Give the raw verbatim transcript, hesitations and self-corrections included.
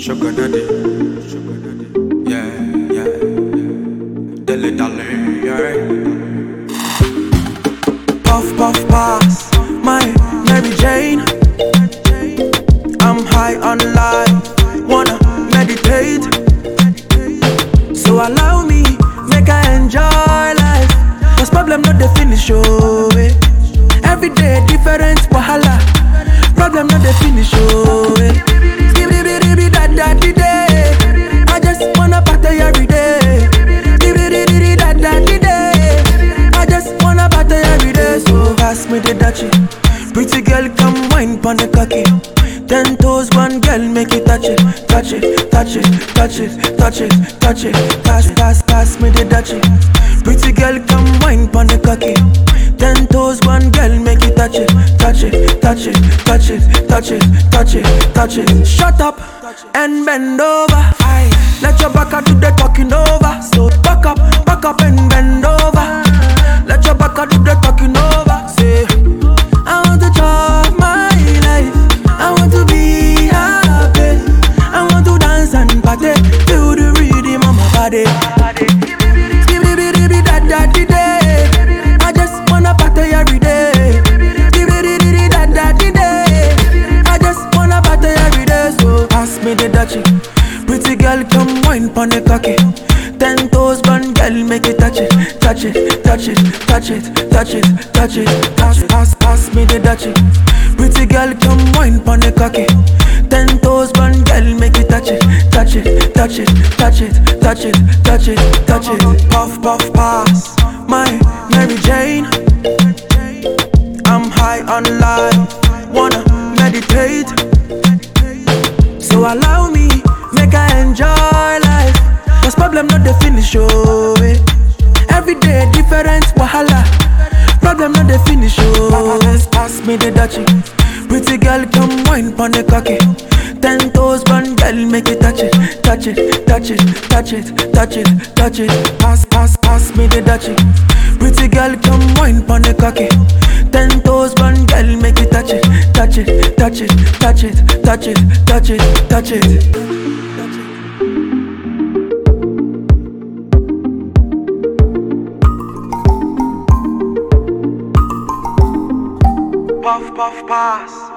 Sugar daddy, sugar daddy, yeah, yeah, dilly dally, yeah. Puff puff pass, my Mary Jane. I'm high on life, wanna meditate. So allow me, make I enjoy life. Cause problem not the finish, oh eh. Every day different wahala. Problem not the finish, oh eh. I just wanna party every day. I just wanna party every day. So pass me the dutchie. Pretty girl, come wine pon the cocky. Ten toes, one girl, make it touch it, touch it, touch it, touch it, touch it, touch it. Pass, pass, pass me the dutchie. Pretty girl, come wine pon the cocky. Ten toes, one girl, make it touch it, touch it, touch it, touch it, touch it, touch it, touch it. Shut up and bend over. Let your back do the talking over. So back up, back up and bend over. Let your back do the talking over. Say, I want to chop my life. I want to be happy. I want to dance and party. Feel the rhythm of my body. I just wanna party every day. I just wanna party every day. So pass me the dutchie. Pretty girl, come wine pon the cocky. Ten toes, one girl, make it touch it, touch it, touch it, touch it, touch it, touch it. Pass, pass, pass me the dutchie. Pretty girl, come wine pon the cocky. Ten toes, one girl, make it touch it, touch it, touch it, touch it, touch it, touch it, touch it. Puff, puff, pass, my Mary Jane. I'm high on life, wanna meditate. So allow me, make I enjoy life. Cause problem not the finish, oh eh. Every day different wahala. Problem not the finish, oh eh. Pass me the dutchie. Pretty girl, come wine pon the cocky. Ten toes, one girl, make it touch it, touch it, touch it, touch it, touch it, touch it. Pass, pass, pass me the dutchie. Pretty girl, come wine pon the cocky. Ten toes, one girl, make it touch it, touch it, touch it, touch it, touch it, touch it, touch it. Puff, puff, pass.